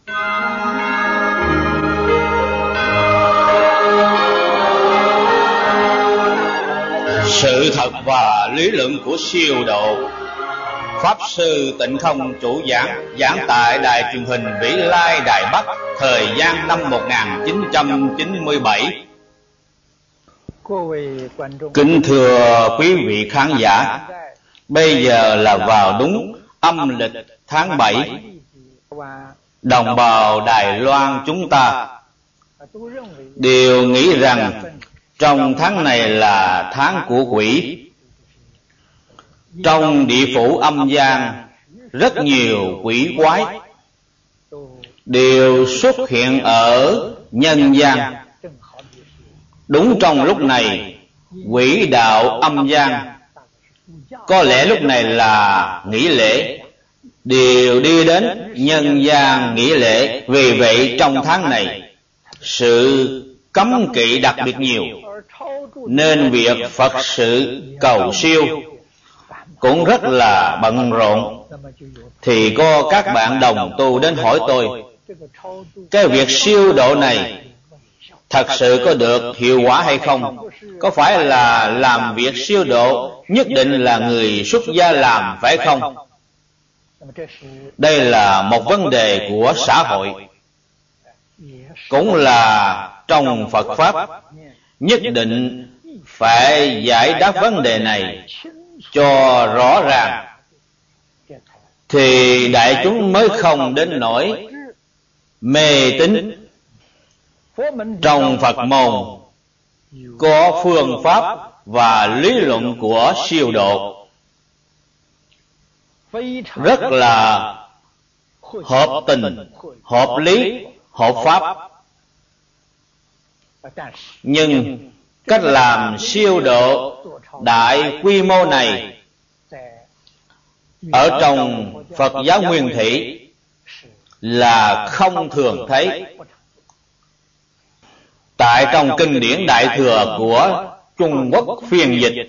Sự thật và lý luận của siêu độ. Pháp sư Tịnh Không chủ giảng tại đài truyền hình Vĩ Lai Đài Bắc, thời gian năm 1997. Kính thưa quý vị khán giả, bây giờ là vào đúng âm lịch tháng 7. Đồng bào Đài Loan chúng ta đều nghĩ rằng trong tháng này là tháng của quỷ. Trong địa phủ âm gian, rất nhiều quỷ quái đều xuất hiện ở nhân gian. Đúng trong lúc này, quỷ đạo âm gian, có lẽ lúc này là nghỉ lễ, đều đi đến nhân gian nghỉ lễ. Vì vậy trong tháng này, sự cấm kỵ đặc biệt nhiều, nên việc Phật sự cầu siêu cũng rất là bận rộn. Thì có các bạn đồng tu đến hỏi tôi, cái việc siêu độ này thật sự có được hiệu quả hay không? Có phải là làm việc siêu độ nhất định là người xuất gia làm phải không? Đây là một vấn đề của xã hội, cũng là trong Phật Pháp nhất định phải giải đáp vấn đề này cho rõ ràng, thì đại chúng mới không đến nỗi mê tín. Trong Phật môn có phương pháp và lý luận của siêu độ rất là hợp tình, hợp lý, hợp pháp. Nhưng cách làm siêu độ đại quy mô này ở trong Phật giáo nguyên thủy là không thường thấy. Tại trong kinh điển Đại Thừa của Trung Quốc phiên dịch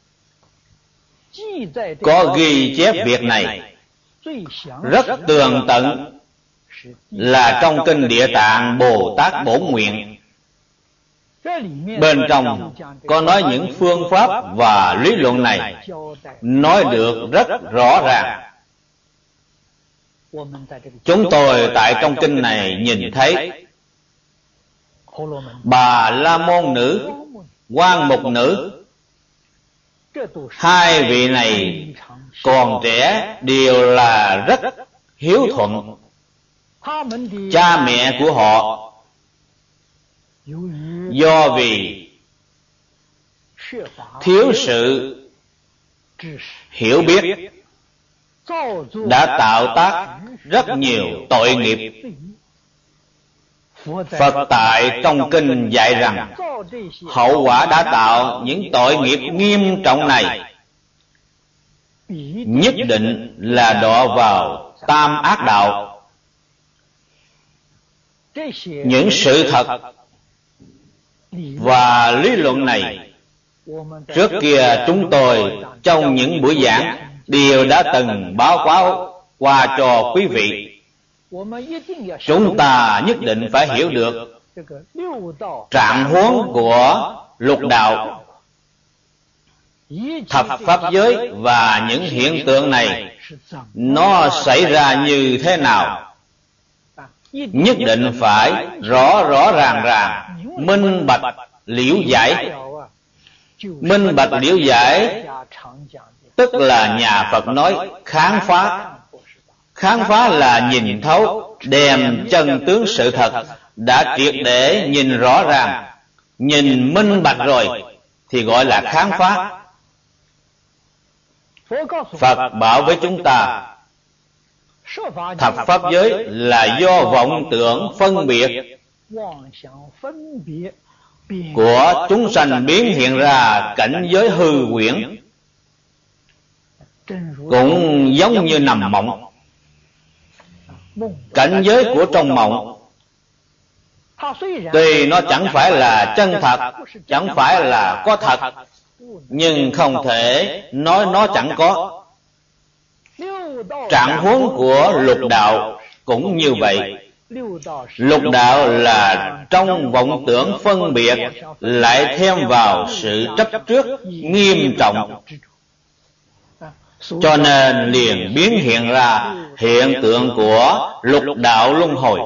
có ghi chép việc này rất tường tận, là trong kinh Địa Tạng Bồ Tát Bổn Nguyện. Bên trong có nói những phương pháp và lý luận này, nói được rất rõ ràng. Chúng tôi tại trong kinh này nhìn thấy Bà La Môn nữ, Quan Mục nữ, hai vị này còn trẻ đều là rất hiếu thuận. Cha mẹ của họ do vì thiếu sự hiểu biết đã tạo tác rất nhiều tội nghiệp. Phật tại trong kinh dạy rằng hậu quả đã tạo những tội nghiệp nghiêm trọng này nhất định là đọa vào tam ác đạo. Những sự thật và lý luận này trước kia chúng tôi trong những buổi giảng đều đã từng báo cáo qua cho quý vị. Chúng ta nhất định phải hiểu được trạng huống của lục đạo, thập pháp giới và những hiện tượng này nó xảy ra như thế nào. Nhất định phải rõ ràng, minh bạch liễu giải. Minh bạch liễu giải tức là nhà Phật nói khám phá. Khám phá là nhìn thấu, đem chân tướng sự thật đã triệt để nhìn rõ ràng, nhìn minh bạch rồi thì gọi là khám phá. Phật bảo với chúng ta, thập pháp giới là do vọng tưởng phân biệt của chúng sanh biến hiện ra cảnh giới hư huyễn, cũng giống như nằm mộng. Cảnh giới của trong mộng tuy nó chẳng phải là chân thật, chẳng phải là có thật, nhưng không thể nói nó chẳng có. Trạng huống của lục đạo cũng như vậy. Lục đạo là trong vọng tưởng phân biệt lại thêm vào sự chấp trước nghiêm trọng, cho nên liền biến hiện ra hiện tượng của lục đạo luân hồi.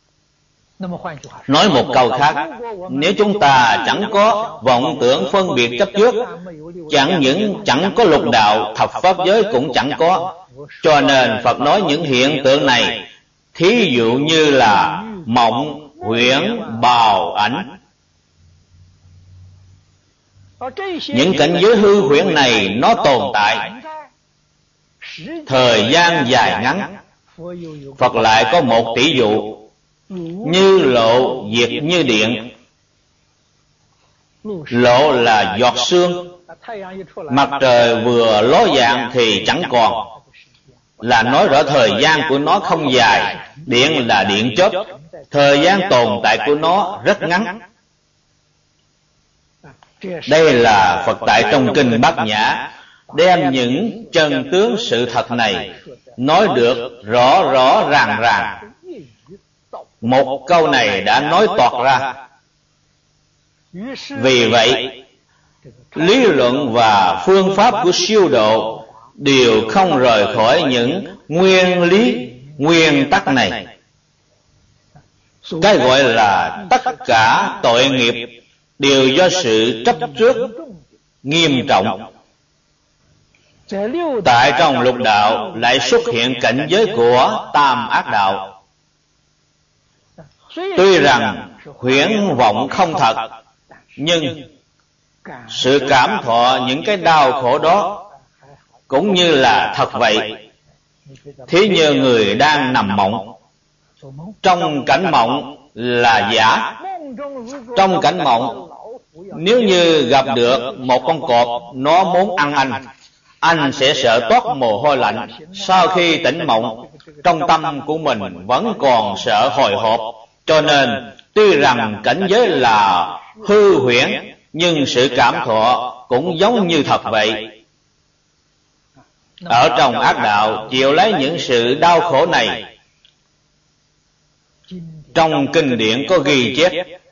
Nói một câu khác, nếu chúng ta chẳng có vọng tưởng phân biệt chấp trước, chẳng những chẳng có lục đạo, thập pháp giới cũng chẳng có. Cho nên Phật nói những hiện tượng này, thí dụ như là mộng, huyễn, bào ảnh. Những cảnh giới hư huyễn này nó tồn tại thời gian dài ngắn. Phật lại có một tỷ dụ, như lộ diệt như điện. Lộ là giọt sương, mặt trời vừa ló dạng thì chẳng còn, là nói rõ thời gian của nó không dài. Điện là điện chớp, thời gian tồn tại của nó rất ngắn. Đây là Phật tại trong kinh Bát Nhã đem những chân tướng sự thật này nói được rõ rõ ràng ràng. Một câu này đã nói toạc ra. Vì vậy, lý luận và phương pháp của siêu độ đều không rời khỏi những nguyên lý, nguyên tắc này. Cái gọi là tất cả tội nghiệp đều do sự chấp trước nghiêm trọng. Tại trong lục đạo lại xuất hiện cảnh giới của tam ác đạo. Tuy rằng huyễn vọng không thật, nhưng sự cảm thọ những cái đau khổ đó cũng như là thật vậy. Thí như người đang nằm mộng, trong cảnh mộng là giả. Trong cảnh mộng, nếu như gặp được một con cọp nó muốn ăn anh sẽ sợ toát mồ hôi lạnh. Sau khi tỉnh mộng, trong tâm của mình vẫn còn sợ hồi hộp. Cho nên tuy rằng cảnh giới là hư huyễn, nhưng sự cảm thọ cũng giống như thật vậy. Ở trong ác đạo chịu lấy những sự đau khổ này. Trong kinh điển có ghi chép,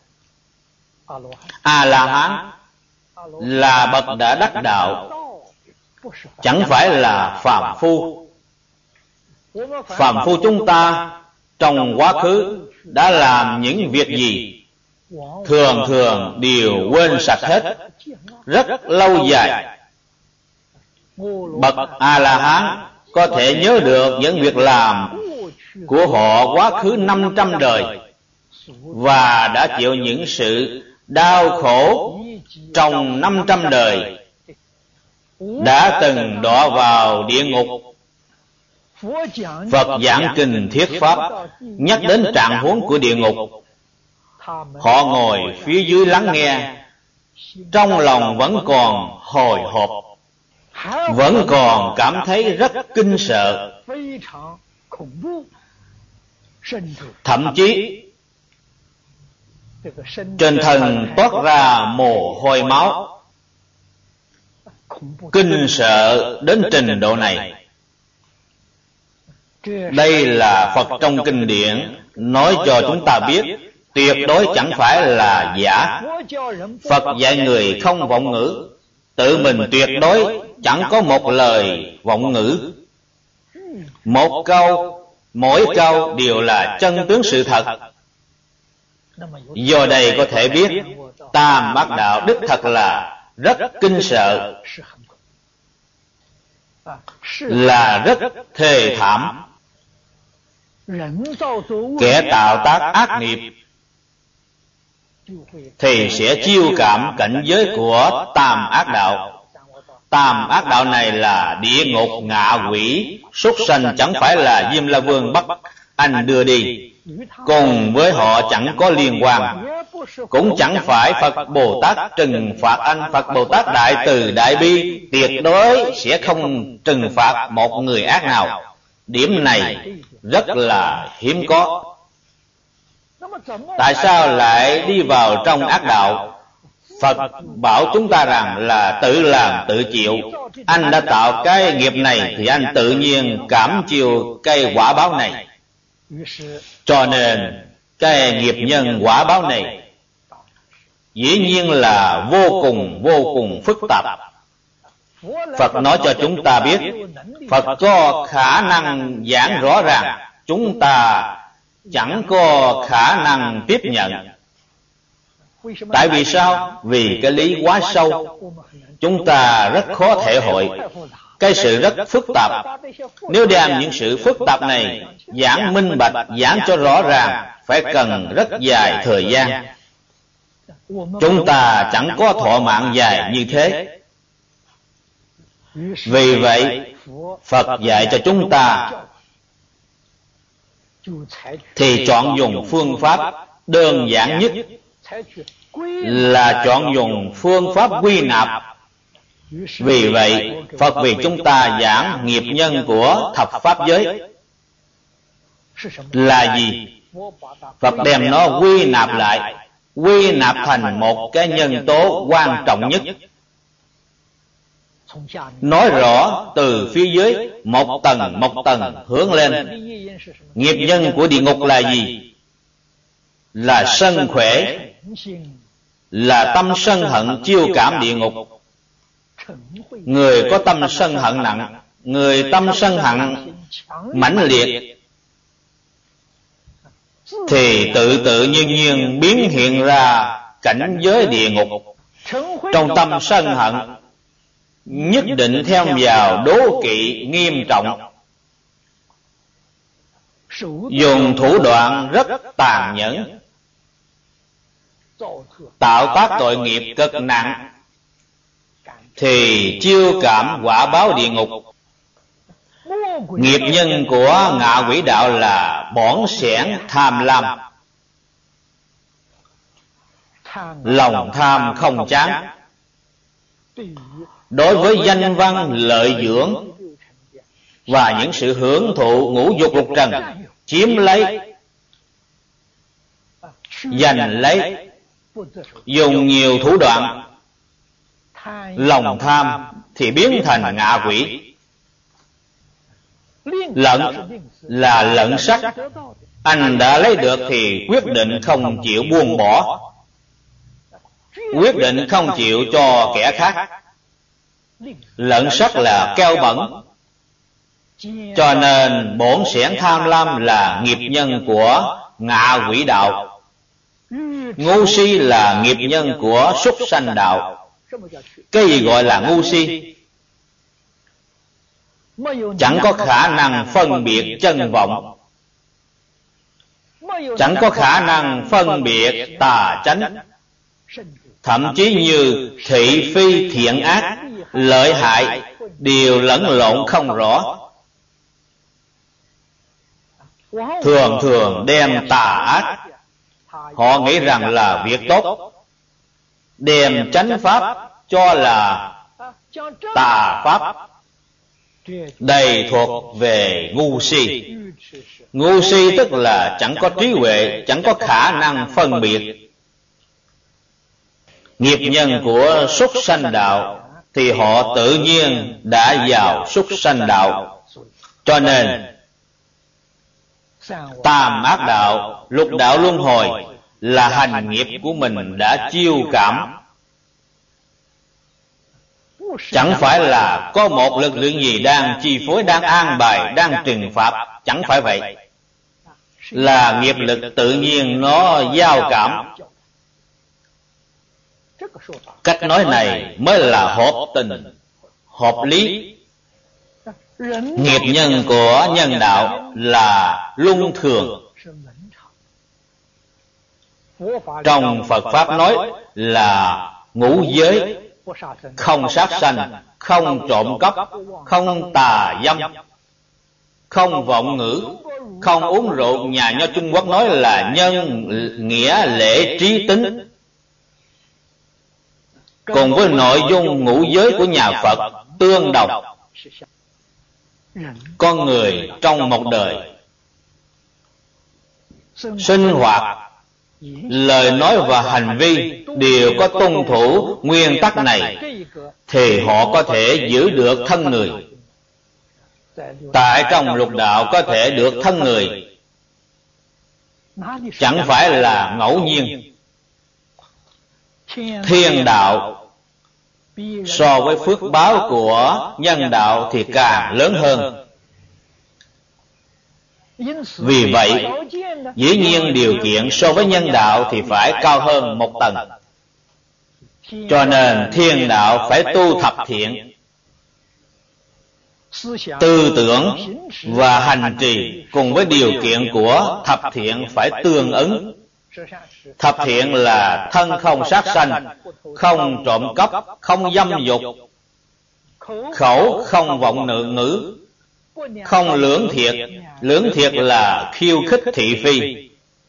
A-la-hán là bậc đã đắc đạo, chẳng phải là phàm phu. Phàm phu chúng ta trong quá khứ đã làm những việc gì, thường thường đều quên sạch hết, rất lâu dài. Bậc A-la-hán có thể nhớ được những việc làm của họ quá khứ 500 đời, và đã chịu những sự đau khổ trong 500 đời, đã từng đọa vào địa ngục. Phật giảng kinh thuyết pháp nhắc đến trạng huống của địa ngục. Họ ngồi phía dưới lắng nghe, trong lòng vẫn còn hồi hộp, vẫn còn cảm thấy rất kinh sợ. Thậm chí trên thân toát ra mồ hôi máu, kinh sợ đến trình độ này. Đây là Phật trong kinh điển nói cho chúng ta biết, tuyệt đối chẳng phải là giả. Phật dạy người không vọng ngữ, tự mình tuyệt đối chẳng có một lời vọng ngữ. Một câu, mỗi câu đều là chân tướng sự thật. Do đây có thể biết tam ác đạo đích thật là rất kinh sợ, là rất thê thảm. Kẻ tạo tác ác nghiệp thì sẽ chiêu cảm cảnh giới của tam ác đạo. Tam ác đạo này là địa ngục, ngạ quỷ, súc sanh, chẳng phải là Diêm La Vương bắt anh đưa đi, cùng với họ chẳng có liên quan. Cũng chẳng phải Phật Bồ Tát trừng phạt anh. Phật Bồ Tát đại từ đại bi, tuyệt đối sẽ không trừng phạt một người ác nào. Điểm này rất là hiếm có. Tại sao lại đi vào trong ác đạo? Phật bảo chúng ta rằng là tự làm tự chịu. Anh đã tạo cái nghiệp này thì anh tự nhiên cảm chịu cái quả báo này. Cho nên cái nghiệp nhân quả báo này dĩ nhiên là vô cùng phức tạp. Phật nói cho chúng ta biết, Phật có khả năng giảng rõ ràng, chúng ta chẳng có khả năng tiếp nhận. Tại vì sao? Vì cái lý quá sâu, chúng ta rất khó thể hội. Cái sự rất phức tạp. Nếu đem những sự phức tạp này giảng minh bạch, giảng cho rõ ràng, phải cần rất dài thời gian. Chúng ta chẳng có thọ mạng dài như thế. Vì vậy, Phật dạy cho chúng ta thì chọn dùng phương pháp đơn giản nhất, là chọn dùng phương pháp quy nạp. Vì vậy, Phật vì chúng ta giảng nghiệp nhân của thập pháp giới là gì? Phật đem nó quy nạp lại, quy nạp thành một cái nhân tố quan trọng nhất. Nói rõ từ phía dưới một tầng hướng lên. Nghiệp nhân của địa ngục là gì? Là sân khỏe, là tâm sân hận chiêu cảm địa ngục. Người có tâm sân hận nặng, người tâm sân hận mãnh liệt thì tự nhiên biến hiện ra cảnh giới địa ngục. Trong tâm sân hận nhất định theo vào đố kỵ nghiêm trọng, dùng thủ đoạn rất tàn nhẫn, tạo tác tội nghiệp cực nặng, thì chiêu cảm quả báo địa ngục. Nghiệp nhân của ngạ quỷ đạo là bỏn sẻn tham lam, lòng tham không chán. Đối với danh văn lợi dưỡng và những sự hưởng thụ ngũ dục lục trần, chiếm lấy, giành lấy, dùng nhiều thủ đoạn, lòng tham thì biến thành ngạ quỷ. Lận là lận sắc, anh đã lấy được thì quyết định không chịu buông bỏ, quyết định không chịu cho kẻ khác. Lận sắc là keo bẩn, cho nên bổn sẻn tham lam là nghiệp nhân của ngạ quỷ đạo. Ngu si là nghiệp nhân của súc sanh đạo. Cái gì gọi là ngu si? Chẳng có khả năng phân biệt chân vọng, chẳng có khả năng phân biệt tà chánh, thậm chí như thị phi thiện ác, lợi hại đều lẫn lộn không rõ. Thường đem tà ác, họ nghĩ rằng là việc tốt, đem chánh pháp cho là tà pháp. Đây thuộc về ngu si. Ngu si tức là chẳng có trí huệ, chẳng có khả năng phân biệt. Nghiệp nhân của súc sanh đạo thì họ tự nhiên đã vào súc sanh đạo. Cho nên tam ác đạo, lục đạo luân hồi là hành nghiệp của mình đã chiêu cảm. Chẳng phải là có một lực lượng gì đang chi phối, đang an bài, đang trừng phạt. Chẳng phải vậy. Là nghiệp lực tự nhiên nó giao cảm. Cách nói này mới là hợp tình, hợp lý. Nghiệp nhân của nhân đạo là luân thường. Trong Phật Pháp nói là ngũ giới: không sát sanh, không trộm cắp, không tà dâm, không vọng ngữ, không uống rượu. Nhà nho Trung Quốc nói là nhân nghĩa lễ trí tính. Cùng với nội dung ngũ giới của nhà Phật tương đồng. Con người trong một đời sinh hoạt, lời nói và hành vi đều có tuân thủ nguyên tắc này thì họ có thể giữ được thân người. Tại trong lục đạo có thể được thân người, chẳng phải là ngẫu nhiên. Thiên đạo so với phước báo của nhân đạo thì càng lớn hơn. Vì vậy, dĩ nhiên điều kiện so với nhân đạo thì phải cao hơn một tầng. Cho nên thiên đạo phải tu thập thiện, tư tưởng và hành trì cùng với điều kiện của thập thiện phải tương ứng. Thập thiện là thân không sát sanh, không trộm cắp, không dâm dục, khẩu không vọng ngữ, không lưỡng thiệt. Lưỡng thiệt là khiêu khích thị phi.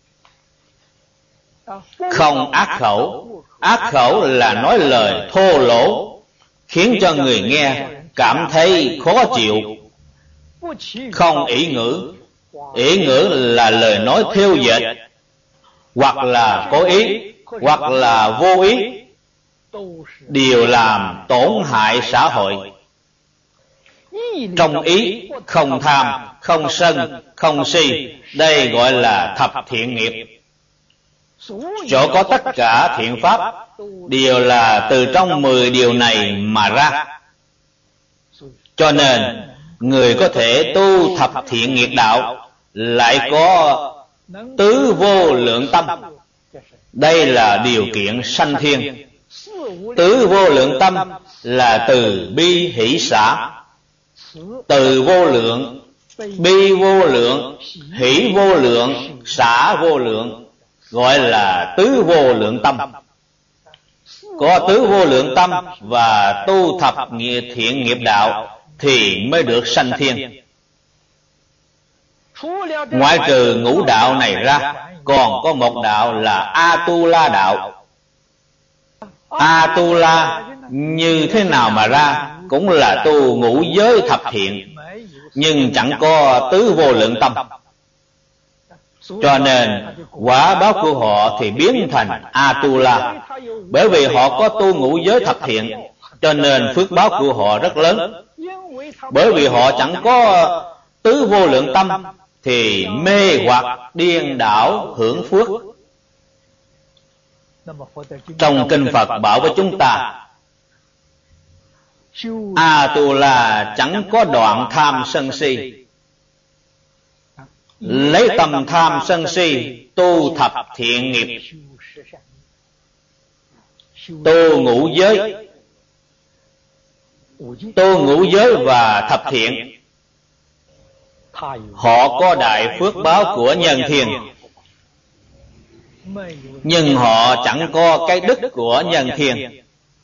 Không ác khẩu. Ác khẩu là nói lời thô lỗ, khiến cho người nghe cảm thấy khó chịu. Không ỷ ngữ. Ỷ ngữ là lời nói thêu dệt, hoặc là cố ý, hoặc là vô ý, đều làm tổn hại xã hội. Trong ý không tham, không sân, không si, đây gọi là thập thiện nghiệp. Chỗ có tất cả thiện pháp đều là từ trong 10 điều này mà ra. Cho nên người có thể tu thập thiện nghiệp đạo lại có tứ vô lượng tâm. Đây là điều kiện sanh thiên. Tứ vô lượng tâm là từ bi hỷ xả. Từ vô lượng, bi vô lượng, hỷ vô lượng, xả vô lượng, gọi là tứ vô lượng tâm. Có tứ vô lượng tâm và tu thập thiện nghiệp đạo thì mới được sanh thiên. Ngoại trừ ngũ đạo này ra, còn có một đạo là Atula đạo. Atula như thế nào mà ra? Cũng là tu ngũ giới thập thiện, nhưng chẳng có tứ vô lượng tâm. Cho nên quả báo của họ thì biến thành Atula. Bởi vì họ có tu ngũ giới thập thiện, cho nên phước báo của họ rất lớn. Bởi vì họ chẳng có tứ vô lượng tâm thì mê hoặc điên đảo hưởng phước. Trong kinh Phật bảo với chúng ta, Atula chẳng có đoạn tham sân si. Lấy tâm tham sân si tu thập thiện nghiệp, tu ngũ giới. Tu ngũ giới và thập thiện, họ có đại phước báo của nhân thiên, nhưng họ chẳng có cái đức của nhân thiên.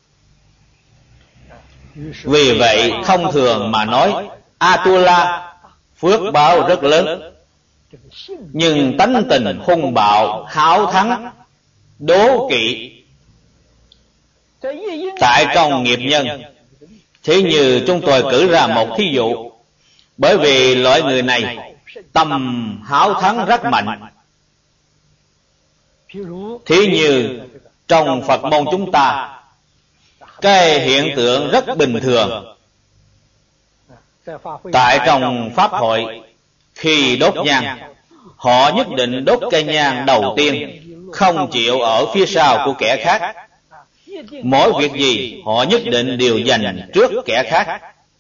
Vì vậy thông thường mà nói, Atula phước báo rất lớn, nhưng tánh tình hung bạo, háo thắng, đố kỵ tại trong nghiệp nhân. Thế như chúng tôi cử ra một thí dụ, bởi vì loại người này tâm háo thắng rất mạnh. Thí như trong Phật môn chúng ta, cái hiện tượng rất bình thường. Tại trong pháp hội, khi đốt nhang, họ nhất định đốt cây nhang đầu tiên, không chịu ở phía sau của kẻ khác. Mỗi việc gì họ nhất định đều dành trước kẻ khác.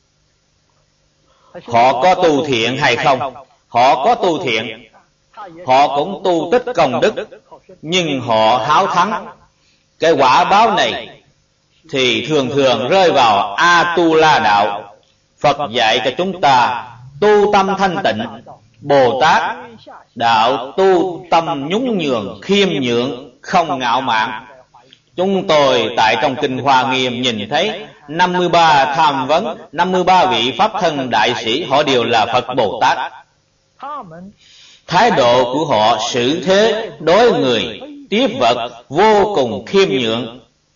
Họ có tu thiện hay không? Họ có tu thiện, họ cũng tu tích công đức, nhưng họ háo thắng. Cái quả báo này thì thường thường rơi vào Atula đạo. Phật dạy cho chúng ta tu tâm thanh tịnh. Bồ Tát đạo tu tâm nhún nhường, khiêm nhượng, không ngạo mạn. Chúng tôi tại trong Kinh Hoa Nghiêm nhìn thấy 53 tham vấn, 53 vị Pháp thân đại sĩ, họ đều là Phật Bồ Tát. Thái độ của họ xử thế đối người, tiếp vật vô cùng khiêm nhượng.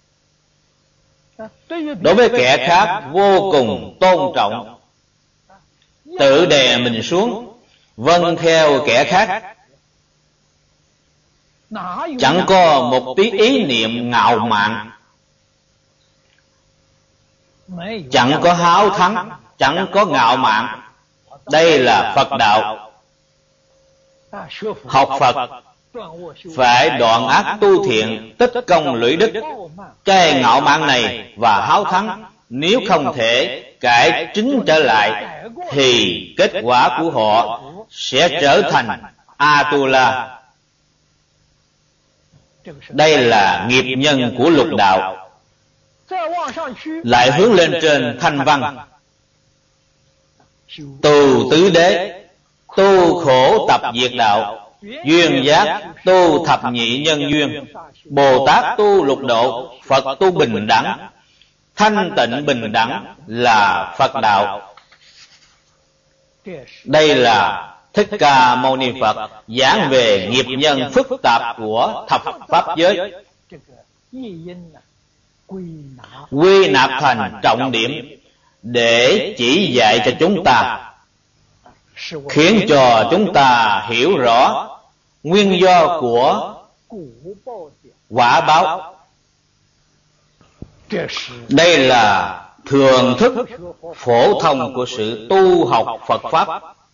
Đối với kẻ khác vô cùng tôn trọng, tự đè mình xuống, vâng theo kẻ khác. Chẳng có một tí ý niệm ngạo mạn, chẳng có háo thắng, chẳng có ngạo mạn. Đây là Phật đạo. Học Phật phải đoạn ác tu thiện, tích công lũy đức. Cái ngạo mạn này và háo thắng nếu không thể cải chính trở lại thì kết quả của họ sẽ trở thành Atula. Đây là nghiệp nhân của lục đạo. Lại hướng lên trên thanh văn: tu tứ đế, tu khổ tập diệt đạo, duyên giác tu thập nhị nhân duyên, Bồ Tát tu lục độ, Phật tu bình đẳng. Thanh tịnh bình đẳng là Phật đạo. Đây là Thích Ca Mâu Ni Phật giảng về nghiệp nhân phức tạp của thập pháp giới, quy nạp thành trọng điểm để chỉ dạy cho chúng ta, khiến cho chúng ta hiểu rõ nguyên do của quả báo. Đây là thường thức phổ thông của sự tu học Phật Pháp,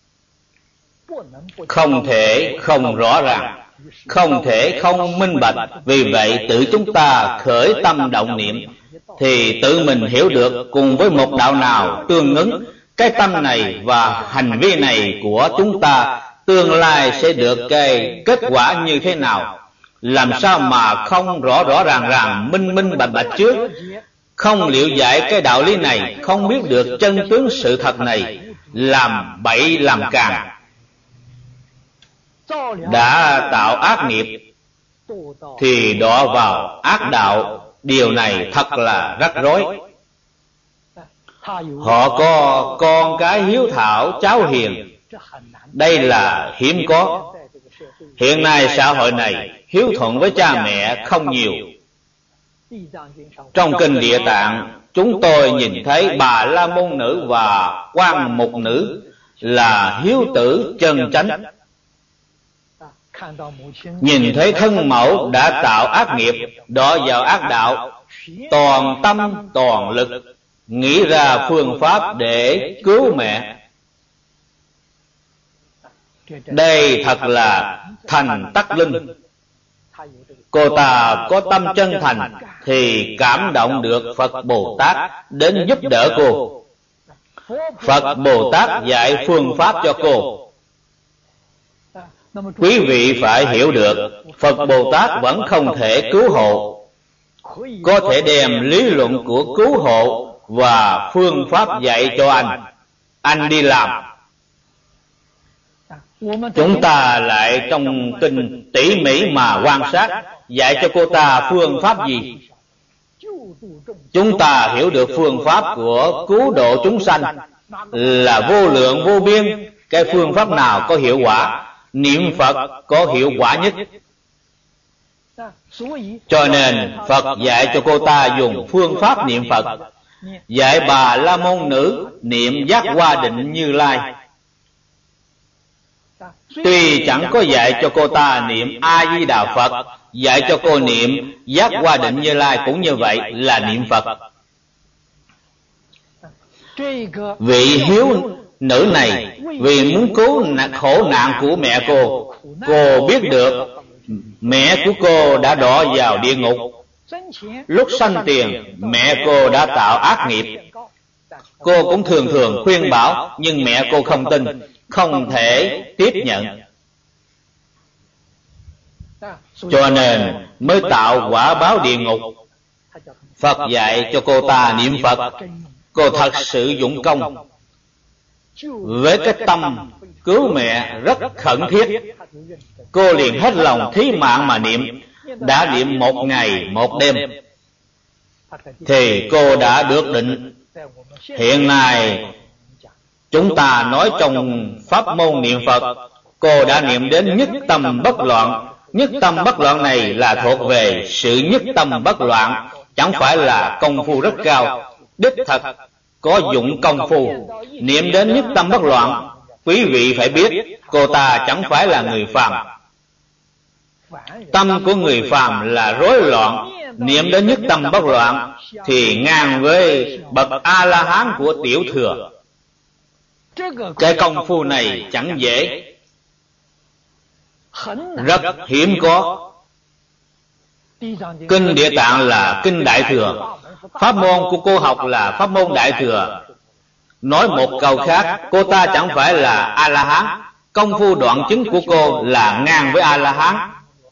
không thể không rõ ràng, không thể không minh bạch. Vì vậy tự chúng ta khởi tâm động niệm thì tự mình hiểu được cùng với một đạo nào tương ứng, cái tâm này và hành vi này của chúng ta tương lai sẽ được cái kết quả như thế nào. Làm sao mà không rõ ràng minh bạch trước, không liệu giải cái đạo lý này, không biết được chân tướng sự thật này, làm bậy làm càng, đã tạo ác nghiệp thì đọa vào ác đạo. Điều này thật là rắc rối. Họ có con cái hiếu thảo, cháu hiền, đây là hiếm có. Hiện nay xã hội này hiếu thuận với cha mẹ không nhiều. Trong kinh Địa Tạng, chúng tôi nhìn thấy Bà La Môn nữ và Quan Mục nữ là hiếu tử chân chánh. Nhìn thấy thân mẫu đã tạo ác nghiệp, đọa vào ác đạo, toàn tâm toàn lực nghĩ ra phương pháp để cứu mẹ. Đây thật là thành tắc linh. Cô ta có tâm chân thành thì cảm động được Phật Bồ Tát đến giúp đỡ cô. Phật Bồ Tát dạy phương pháp cho cô. Quý vị phải hiểu được, Phật Bồ Tát vẫn không thể cứu hộ, có thể đem lý luận của cứu hộ và phương pháp dạy cho anh đi làm. Chúng ta lại trong kinh tỉ mỉ mà quan sát, dạy cho cô ta phương pháp gì. Chúng ta hiểu được phương pháp của cứu độ chúng sanh là vô lượng vô biên. Cái phương pháp nào có hiệu quả? Niệm Phật có hiệu quả nhất. Cho nên Phật dạy cho cô ta dùng phương pháp niệm Phật, dạy Bà La Môn nữ niệm Giác Hoa Định Như Lai. Tuy chẳng có dạy cho cô ta niệm A Di Đà Phật, dạy cho cô niệm Giác Hoa Định Như Lai cũng như vậy, là niệm Phật. Vị hiếu nữ này vì muốn cứu khổ nạn của mẹ cô biết được mẹ của cô đã đọa vào địa ngục. Lúc sanh tiền, mẹ cô đã tạo ác nghiệp. Cô cũng thường khuyên bảo, nhưng mẹ cô không tin, không thể tiếp nhận. Cho nên mới tạo quả báo địa ngục. Phật dạy cho cô ta niệm Phật. Cô thật sự dụng công với cái tâm cứu mẹ rất khẩn thiết. Cô liền hết lòng thí mạng mà niệm. Đã niệm 1 ngày 1 đêm thì cô đã được định. Hiện nay chúng ta nói trong pháp môn niệm Phật, cô đã niệm đến nhất tâm bất loạn. Nhất tâm bất loạn này là thuộc về sự nhất tâm bất loạn, chẳng phải là công phu rất cao. Đích thật có dụng công phu niệm đến nhất tâm bất loạn. Quý vị phải biết, cô ta chẳng phải là người phàm. Tâm của người phàm là rối loạn. Niệm đến nhất tâm bất loạn thì ngang với bậc A-la-hán của tiểu thừa. Cái công phu này chẳng dễ. rất hiếm có. Kinh Địa Tạng là kinh Đại Thừa, pháp môn của cô học là pháp môn Đại Thừa. Nói một câu khác, cô ta chẳng phải là A-la-hán, công phu đoạn chứng của cô là ngang với A-la-hán,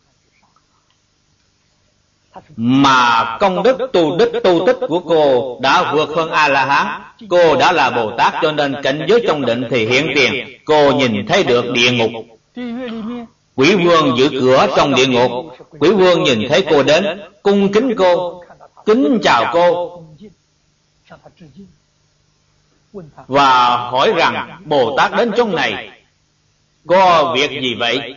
mà công đức tu tích của cô đã vượt hơn A-la-hán. Cô đã là Bồ Tát, cho nên cảnh giới trong định thì hiện tiền. Cô nhìn thấy được địa ngục. Quỷ vương giữ cửa trong địa ngục. Quỷ vương nhìn thấy cô đến, cung kính cô, kính chào cô, và hỏi rằng Bồ Tát đến chỗ này có việc gì vậy?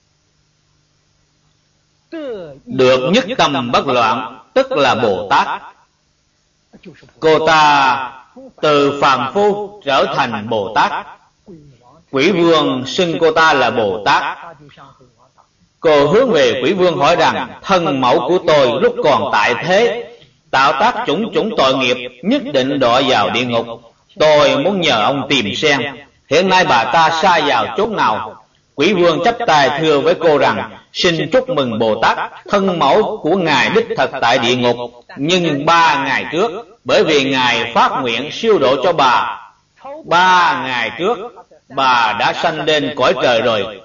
Được nhất tâm bất loạn, tức là Bồ Tát. Cô ta từ phàm phu trở thành Bồ Tát. Quỷ vương xưng cô ta là Bồ Tát. Cô hướng về quỷ vương hỏi rằng thân mẫu của tôi lúc còn tại thế tạo tác chủng tội nghiệp, nhất định đọa vào địa ngục. Tôi muốn nhờ ông tìm xem hiện nay bà ta sa vào chốn nào. Quỷ vương chắp tay thưa với cô rằng xin chúc mừng Bồ Tát, thân mẫu của ngài đích thật tại địa ngục, nhưng 3 ngày trước bởi vì ngài phát nguyện siêu độ cho bà, 3 ngày trước bà đã sanh lên cõi trời rồi,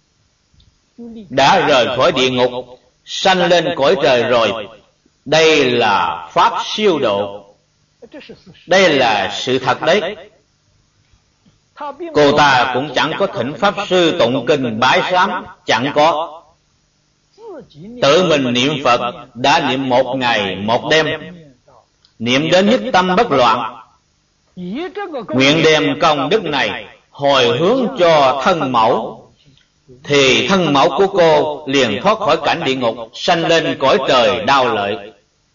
đã rời khỏi địa ngục sanh lên cõi trời rồi. Đây là pháp siêu độ, đây là sự thật đấy. Cô ta cũng chẳng có thỉnh pháp sư tụng kinh bái sám, chẳng có. Tự mình niệm Phật đã niệm 1 ngày 1 đêm, niệm đến nhất tâm bất loạn. Nguyện đem công đức này hồi hướng cho thân mẫu, thì thân mẫu của cô liền thoát khỏi cảnh địa ngục, sanh lên cõi trời đau lợi.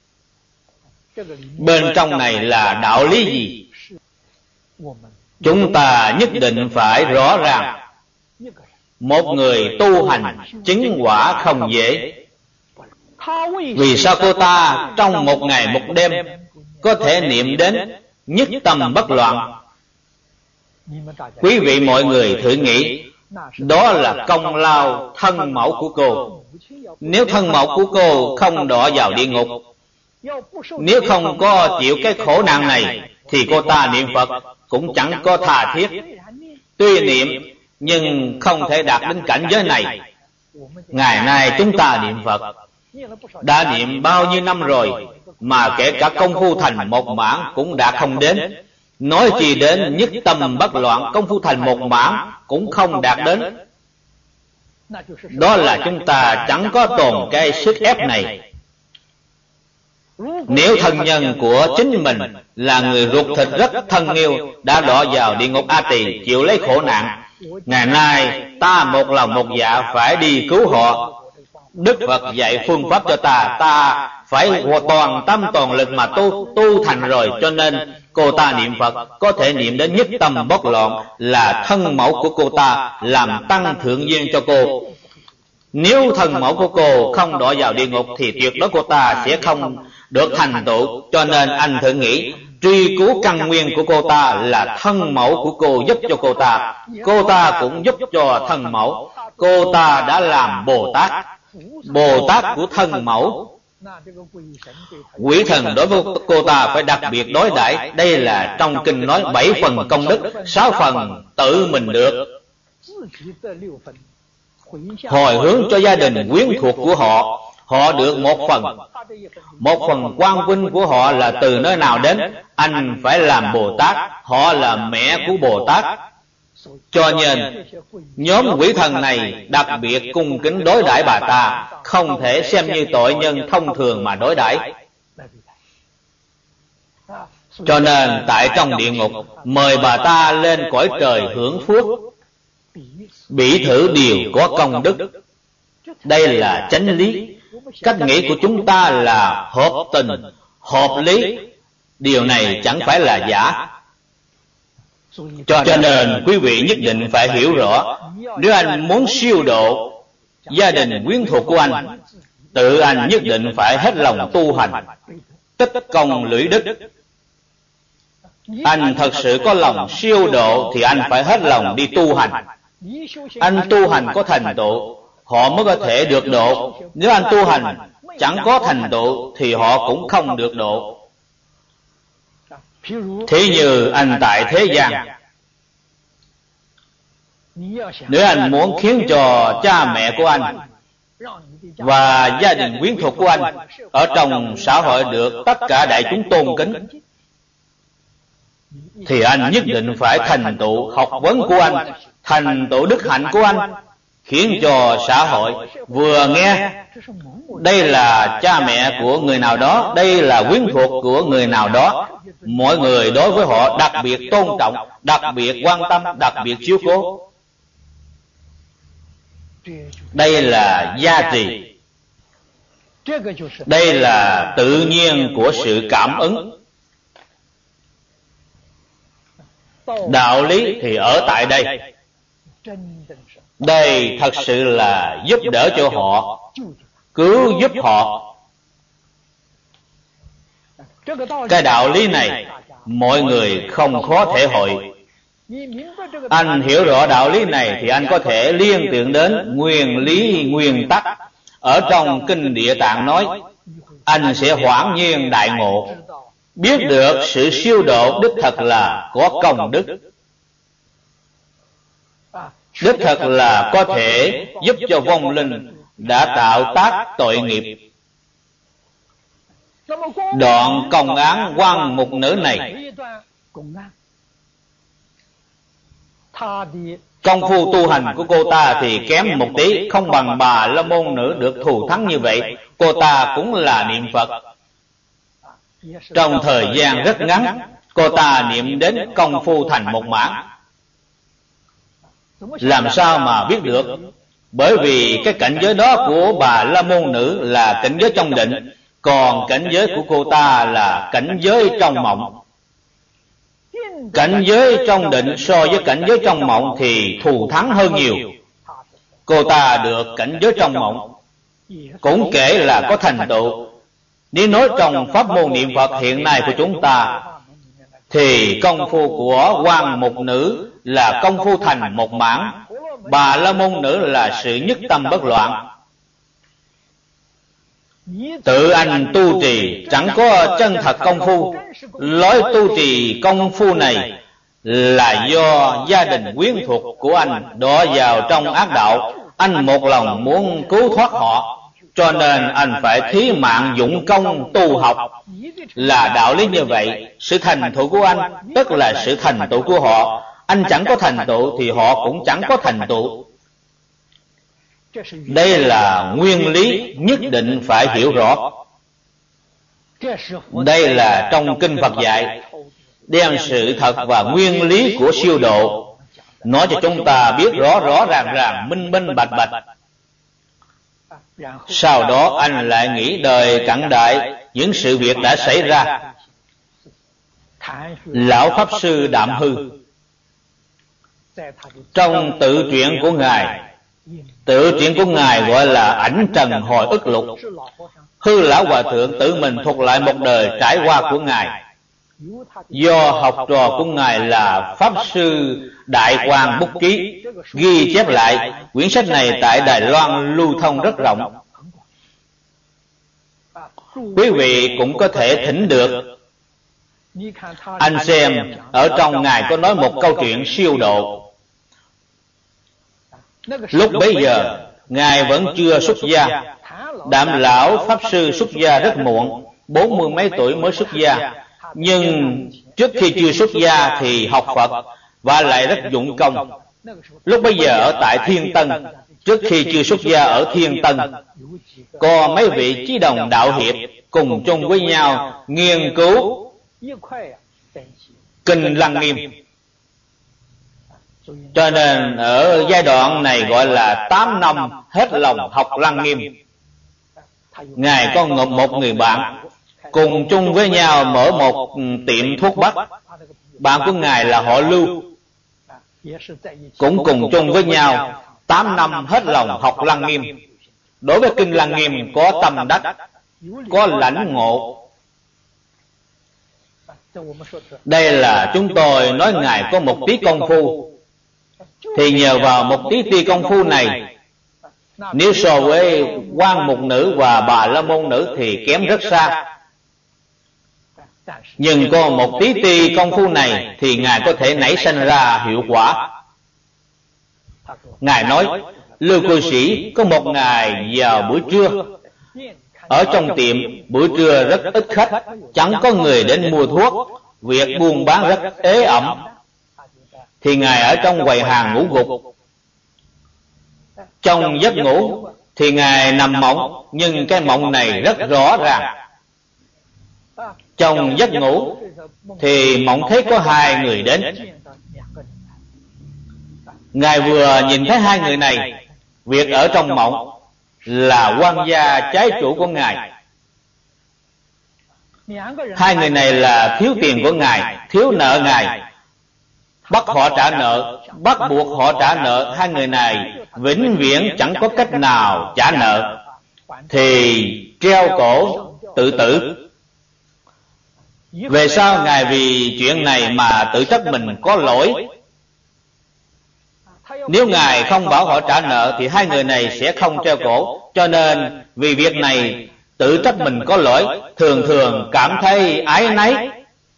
Bên trong này là đạo lý gì? Chúng ta nhất định phải rõ ràng. Một người tu hành chứng quả không dễ. Vì sao cô ta trong 1 ngày 1 đêm có thể niệm đến nhất tâm bất loạn? Quý vị mọi người thử nghĩ, đó là công lao thân mẫu của cô. Nếu thân mẫu của cô không đọa vào địa ngục, nếu không có chịu cái khổ nạn này, thì cô ta niệm Phật cũng chẳng có tha thiết. Tuy niệm nhưng không thể đạt đến cảnh giới này. Ngày nay chúng ta niệm Phật đã niệm bao nhiêu năm rồi, mà kể cả công phu thành một mãn cũng đã không đến. Nói chi đến nhất tâm bất loạn, công phu thành một mãn cũng không đạt đến. Đó là chúng ta chẳng có tồn cái sức ép này. Nếu thân nhân của chính mình là người ruột thịt rất thân yêu đã đọa vào địa ngục A Tỳ chịu lấy khổ nạn, ngày nay ta một lòng một dạ phải đi cứu họ. Đức Phật dạy phương pháp cho ta, ta phải toàn tâm toàn lực mà tu thành rồi. Cho nên cô ta niệm Phật có thể niệm đến nhất tâm bất loạn, là thân mẫu của cô ta làm tăng thượng duyên cho cô. Nếu thân mẫu của cô không đọa vào địa ngục thì tuyệt đối cô ta sẽ không được thành tựu. Cho nên anh thử nghĩ, truy cứu căn nguyên của cô ta là thân mẫu của cô giúp cho cô ta cũng giúp cho thân mẫu. Cô ta đã làm Bồ Tát của thân mẫu. Quỷ thần đối với cô ta phải đặc biệt đối đãi. Đây là trong kinh nói 7 phần công đức, 6 phần tự mình được. Hồi hướng cho gia đình quyến thuộc của họ, họ được 1 phần. 1 phần quan vinh của họ là từ nơi nào đến? Anh phải làm Bồ Tát, họ là mẹ của Bồ Tát. Cho nên nhóm quỷ thần này đặc biệt cung kính đối đãi bà ta, không thể xem như tội nhân thông thường mà đối đãi. Cho nên tại trong địa ngục mời bà ta lên cõi trời hưởng phước, bỉ thử điều có công đức. Đây là chánh lý. Cách nghĩ của chúng ta là hợp tình, hợp lý. Điều này chẳng phải là giả. Cho nên quý vị nhất định phải hiểu rõ, nếu anh muốn siêu độ gia đình quyến thuộc của anh, tự anh nhất định phải hết lòng tu hành, tích công lũy đức. Anh thật sự có lòng siêu độ thì anh phải hết lòng đi tu hành. Anh tu hành có thành tựu họ mới có thể được độ. Nếu anh tu hành chẳng có thành tựu thì họ cũng không được độ. Thí như anh tại thế gian, nếu anh muốn khiến cho cha mẹ của anh và gia đình quyến thuộc của anh ở trong xã hội được tất cả đại chúng tôn kính, thì anh nhất định phải thành tựu học vấn của anh, thành tựu đức hạnh của anh, khiến cho xã hội vừa nghe đây là cha mẹ của người nào đó, đây là quyến thuộc của người nào đó, mọi người đối với họ đặc biệt tôn trọng, đặc biệt quan tâm, đặc biệt chiếu cố. Đây là giá trị, đây là tự nhiên của sự cảm ứng. Đạo lý thì ở tại đây. Đây thật sự là giúp đỡ cho họ, cứu giúp họ. Cái đạo lý này mọi người không khó thể hội. Anh hiểu rõ đạo lý này thì anh có thể liên tưởng đến nguyên lý, nguyên tắc ở trong Kinh Địa Tạng nói, anh sẽ hoảng nhiên đại ngộ, biết được sự siêu độ đích thật là có công đức, đích thật là có thể giúp cho vong linh đã tạo tác tội nghiệp. Đoạn công án quan mục nữ này, công phu tu hành của cô ta thì kém một tí, không bằng Bà La Môn nữ được thù thắng như vậy. Cô ta cũng là niệm Phật. Trong thời gian rất ngắn, cô ta niệm đến công phu thành một mãn. Làm sao mà biết được? Bởi vì cái cảnh giới đó của Bà La Môn nữ là cảnh giới trong định, còn cảnh giới của cô ta là cảnh giới trong mộng. Cảnh giới trong định so với cảnh giới trong mộng thì thù thắng hơn nhiều. Cô ta được cảnh giới trong mộng cũng kể là có thành tựu. Nếu nói trong pháp môn niệm Phật hiện nay của chúng ta thì công phu của quan mục nữ là công phu thành một mãn, Bà La Môn nữ là sự nhất tâm bất loạn. Tự anh tu trì chẳng có chân thật công phu. Lối tu trì công phu này là do gia đình quyến thuộc của anh đọa vào trong ác đạo. Anh một lòng muốn cứu thoát họ, cho nên anh phải thí mạng dụng công tu học. Là đạo lý như vậy. Sự thành tựu của anh tức là sự thành tựu của họ. Anh chẳng có thành tựu thì họ cũng chẳng có thành tựu. Đây là nguyên lý nhất định phải hiểu rõ. Đây là trong Kinh Phật dạy, đem sự thật và nguyên lý của siêu độ nói cho chúng ta biết rõ rõ ràng ràng, minh minh bạch bạch. Sau đó anh lại nghĩ đời cận đại những sự việc đã xảy ra. Lão Pháp Sư Đạm Hư trong tự truyện của Ngài, tự truyện của Ngài gọi là Ảnh Trần Hồi Ức Lục, Hư Lão Hòa Thượng tự mình thuật lại một đời trải qua của Ngài. Do học trò của Ngài là Pháp Sư Đại Quang bút ký, ghi chép lại. Quyển sách này tại Đài Loan lưu thông rất rộng. Quý vị cũng có thể thỉnh được. Anh xem, ở trong Ngài có nói một câu chuyện siêu độ. Lúc bấy giờ Ngài vẫn chưa xuất gia. Đạm Lão Pháp Sư xuất gia rất muộn, 40 mấy tuổi mới xuất gia. Nhưng trước khi chưa xuất gia thì học Phật và lại rất dụng công. Lúc bấy giờ ở tại Thiên Tân, trước khi chưa xuất gia ở Thiên Tân, có mấy vị chí đồng đạo hiệp cùng chung với nhau nghiên cứu Kinh Lăng Nghiêm. Cho nên ở giai đoạn này gọi là 8 năm hết lòng học Lăng Nghiêm. Ngài có một người bạn cùng chung với nhau mở một tiệm thuốc bắc. Bạn của Ngài là họ Lưu, cũng cùng chung với nhau 8 năm hết lòng học Lăng Nghiêm. Đối với Kinh Lăng Nghiêm có tâm đắc, có lãnh ngộ. Đây là chúng tôi nói Ngài có một tí công phu, thì nhờ vào một tí công phu này Nếu so với Quan Mục Nữ và Bà La Môn Nữ thì kém rất xa. Nhưng có một tí ti công phu này thì Ngài có thể nảy sinh ra hiệu quả. Ngài nói, Lưu cư sĩ có một ngày vào buổi trưa, ở trong tiệm buổi trưa rất ít khách, chẳng có người đến mua thuốc, việc buôn bán rất ế ẩm, thì Ngài ở trong quầy hàng ngủ gục. Trong giấc ngủ thì Ngài nằm mộng, nhưng cái mộng này rất rõ ràng. Trong giấc ngủ thì mộng thấy có hai người đến. Ngài vừa nhìn thấy hai người này, việc ở trong mộng là quan gia trái chủ của Ngài. Hai người này là thiếu tiền của Ngài, thiếu nợ Ngài, bắt họ trả nợ, bắt buộc họ trả nợ. Hai người này vĩnh viễn chẳng có cách nào trả nợ, thì treo cổ tự tử. Về sau Ngài vì chuyện này mà tự trách mình có lỗi. Nếu Ngài không bảo họ trả nợ thì hai người này sẽ không treo cổ. Cho nên vì việc này tự trách mình có lỗi, thường thường cảm thấy áy náy.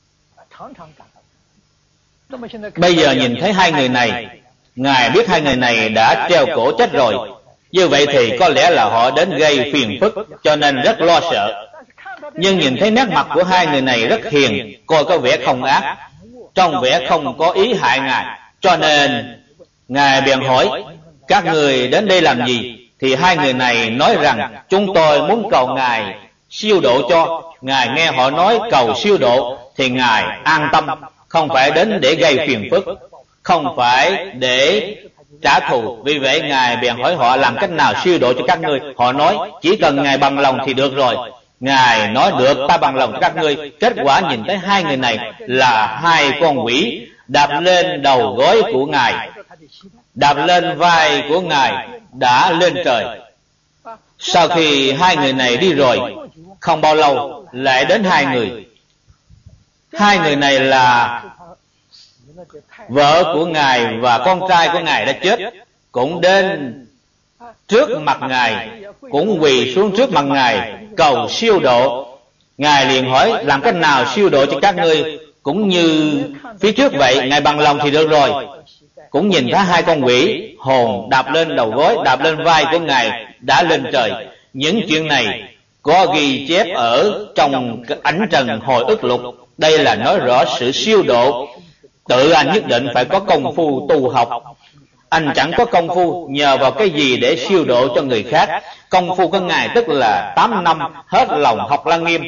Bây giờ nhìn thấy hai người này, Ngài biết hai người này đã treo cổ chết rồi. Như vậy thì có lẽ là họ đến gây phiền phức, cho nên rất lo sợ. Nhưng nhìn thấy nét mặt của hai người này rất hiền, coi có vẻ không ác, trông vẻ không có ý hại Ngài. Cho nên Ngài bèn hỏi, các người đến đây làm gì? Thì hai người này nói rằng, chúng tôi muốn cầu Ngài siêu độ cho. Ngài nghe họ nói cầu siêu độ thì Ngài an tâm, không phải đến để gây phiền phức, không phải để trả thù. Vì vậy Ngài bèn hỏi họ làm cách nào siêu độ cho các ngươi. Họ nói chỉ cần Ngài bằng lòng thì được rồi. Ngài nói được, ta bằng lòng cho các ngươi. Kết quả nhìn thấy hai người này là hai con quỷ đạp lên đầu gối của Ngài, đạp lên vai của Ngài, đã lên trời. Sau khi hai người này đi rồi, không bao lâu lại đến hai người. Hai người này là vợ của Ngài và con trai của Ngài đã chết, cũng đến trước mặt Ngài, cũng quỳ xuống trước mặt Ngài cầu siêu độ. Ngài liền hỏi làm cách nào siêu độ cho các ngươi, cũng như phía trước vậy. Ngài bằng lòng thì được rồi. Cũng nhìn thấy hai con quỷ hồn đạp lên đầu gối, đạp lên vai của Ngài, đã lên trời. Những chuyện này có ghi chép ở trong Ảnh Trần Hồi Ức Lục. Đây là nói rõ sự siêu độ. Tự anh nhất định phải có công phu tu học. Anh chẳng có công phu nhờ vào cái gì để siêu độ cho người khác. Công phu của Ngài tức là 8 năm hết lòng học Lăng Nghiêm.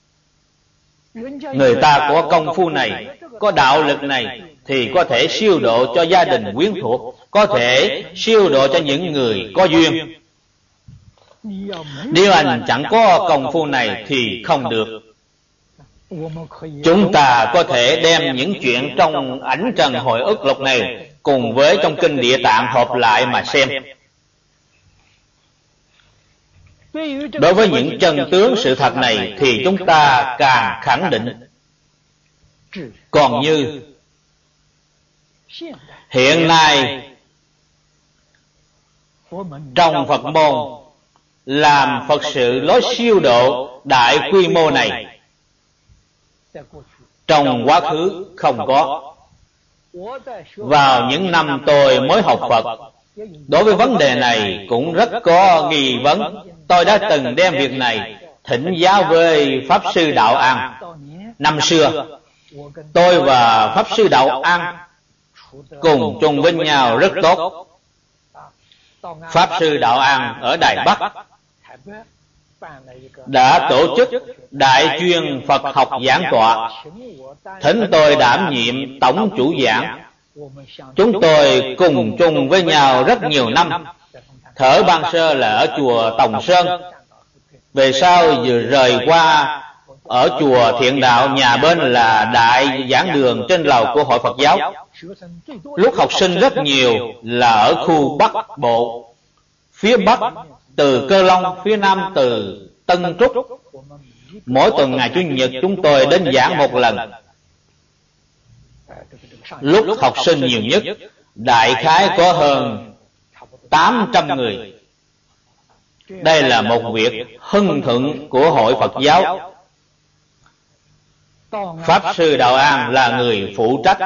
Người ta có công phu này, có đạo lực này thì có thể siêu độ cho gia đình quyến thuộc, có thể siêu độ cho những người có duyên. Nếu anh chẳng có công phu này thì không được. Chúng ta có thể đem những chuyện trong Ảnh Trần Hồi Ức Lục này cùng với trong Kinh Địa Tạng hợp lại mà xem. Đối với những chân tướng sự thật này thì chúng ta càng khẳng định. Còn như hiện nay trong Phật môn làm Phật sự lối siêu độ đại quy mô này, trong quá khứ không có. Vào những năm tôi mới học Phật, đối với vấn đề này cũng rất có nghi vấn. Tôi đã từng đem việc này thỉnh giáo với Pháp Sư Đạo An. Năm xưa tôi và Pháp Sư Đạo An cùng chung với nhau rất tốt. Pháp Sư Đạo An ở Đài Bắc đã tổ chức đại chuyên Phật học giảng tọa, thỉnh tôi đảm nhiệm tổng chủ giảng. Chúng tôi cùng chung với nhau rất nhiều năm. Thở ban sơ là ở chùa Tòng Sơn, về sau vừa rời qua ở chùa Thiện Đạo, nhà bên là đại giảng đường trên lầu của Hội Phật giáo. Lúc học sinh rất nhiều là ở khu Bắc Bộ, phía Bắc từ Cơ Long, phía Nam từ Tân Trúc. Mỗi tuần ngày Chủ nhật chúng tôi đến giảng một lần. Lúc học sinh nhiều nhất đại khái có hơn 800 người. Đây là một việc hưng thuận của hội Phật giáo. Pháp sư Đạo An là người phụ trách,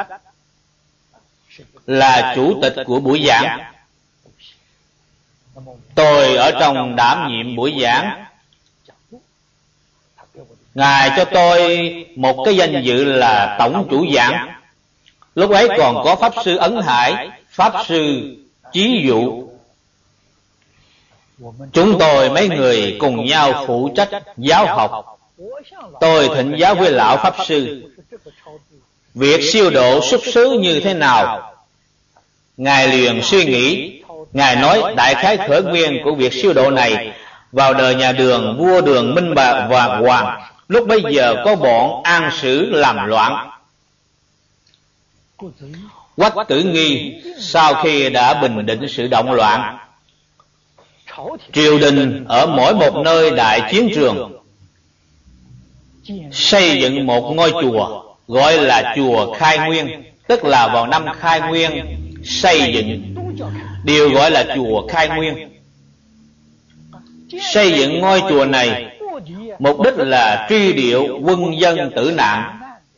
là chủ tịch của buổi giảng. Tôi ở trong đảm nhiệm buổi giảng. Ngài cho tôi một cái danh dự là tổng chủ giảng. Lúc ấy còn có Pháp sư Ấn Hải, Pháp sư Chí Dụ. Chúng tôi mấy người cùng nhau phụ trách giáo học. Tôi thỉnh giáo với lão Pháp sư việc siêu độ xuất xứ như thế nào. Ngài liền suy nghĩ. Ngài nói đại khái khởi nguyên của việc siêu độ này vào đời nhà Đường, vua Đường Minh và Hoàng. Lúc bấy giờ có bọn An Sử làm loạn. Quách Tử Nghi sau khi đã bình định sự động loạn, triều đình ở mỗi một nơi đại chiến trường xây dựng một ngôi chùa gọi là chùa Khai Nguyên, tức là vào năm Khai Nguyên xây dựng, đều gọi là chùa Khai Nguyên. Xây dựng ngôi chùa này mục đích là truy điệu quân dân tử nạn.